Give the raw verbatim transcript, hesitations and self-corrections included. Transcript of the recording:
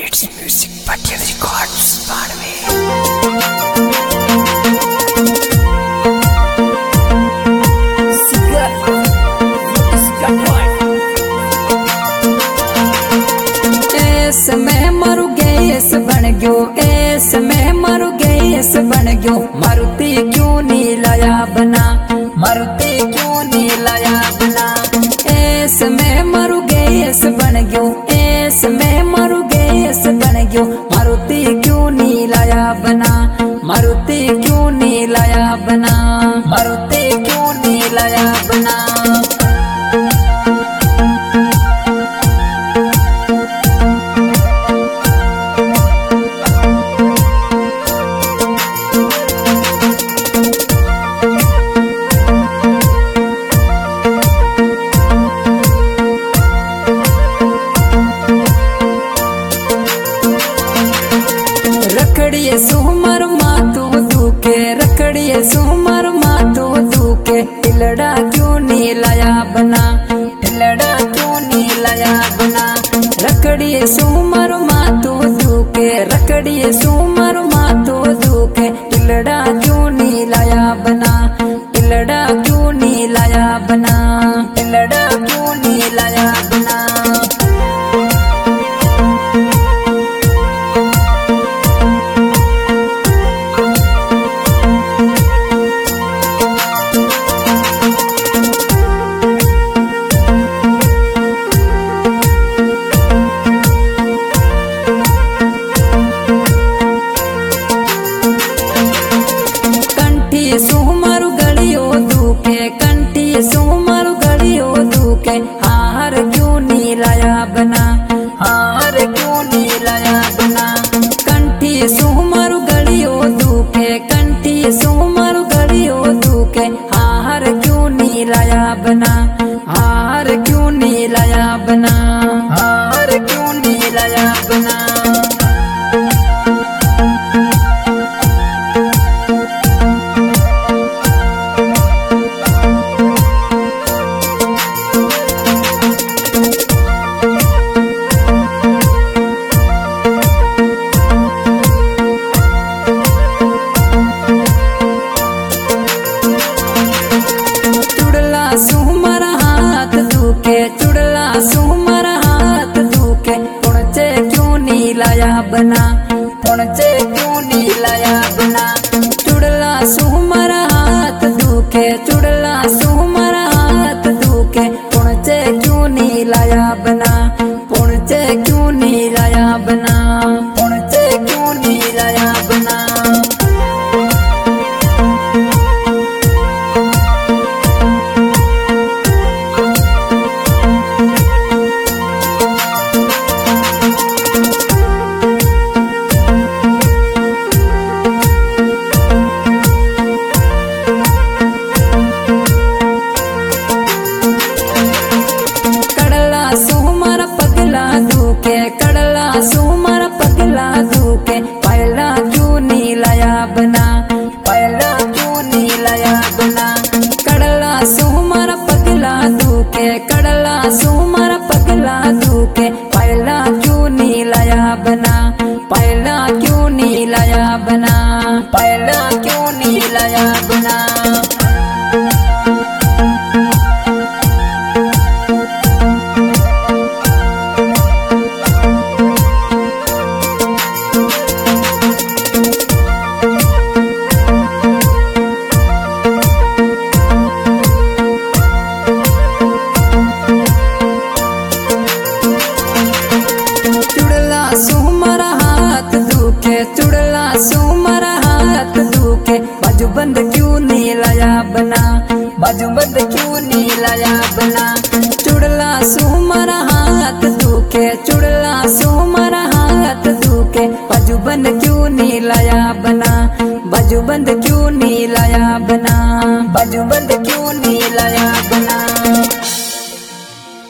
Beats and Music Patel Records Barwe ऐस में मरु gas बन गयो ऐस में मरु गैस बन गयो मारुति क्यों नहीं लाया बना मारुति क्यों नहीं लाया बना ऐस में मरु गैस बन गयो ऐस में मरु गैस बन गयो मारुति क्यों नहीं लाया बना मारुति क्यों नहीं लाया बना मारुति क्यों नहीं लाया बना। रखड़िए सुमर मातू दुखे रखड़िए सुमर मातू दुखे टिलड़ा क्यों नहीं लाया बना टिलड़ा क्यों नहीं लाया बना रखड़िए सुमर मातू दुखे रखड़िए सुमर मातू दुखे टिलड़ा क्यों नहीं लाया बना टिलड़ा क्यों नहीं लाया बना टिलड़ा क्यों नहीं लाया बना। सुमरु गलियो दुखे कंठी सुमरु गलियो दुखे हार क्यों नहीं लाया बना हार क्यों नहीं लाया बना कंठी सुमरु गलियो दुखे कंठी सुमरु गलियो दुखे हार क्यों नहीं लाया बना हार क्यों नहीं लाया बना हार क्यों नहीं लाया बना। सुमर हाथ दुखे चुड़ला सुमर हाथ दुखे पुणचे क्यों नहीं लाया बना पुणचे क्यों नहीं लाया बना चुड़ला सुमर हाथ दुखे चुड़ला सुमर हाथ दुखे पुणचे क्यों नहीं लाया बना पुणचे क्यों नहीं लाया बना पुणचे क्यों नहीं लाया बना। सुमर पगला दुखे कड़ला सुमर पगला दुखे पहला क्यों नहीं लाया बना पहला क्यों नहीं लाया बना कड़ला सुमर पगला दुखे कड़ला सुमर पगला दुखे पहला क्यों नहीं लाया बना पहला क्यों नहीं लाया बना पहला क्यों नहीं लाया बना। सुमर हाथ दुखे चुड़ला सुमर हाथ दुखे बाजू बंद क्यों नहीं लाया बना बाजू बंद क्यों नहीं लाया बना चुड़ला सुमर हाथ दुखे चुड़ला सुमर हाथ दुखे बाजू बंद क्यों नहीं लाया बना बाजू बंद क्यों नहीं लाया बना बाजू बंद क्यों नहीं लाया बना।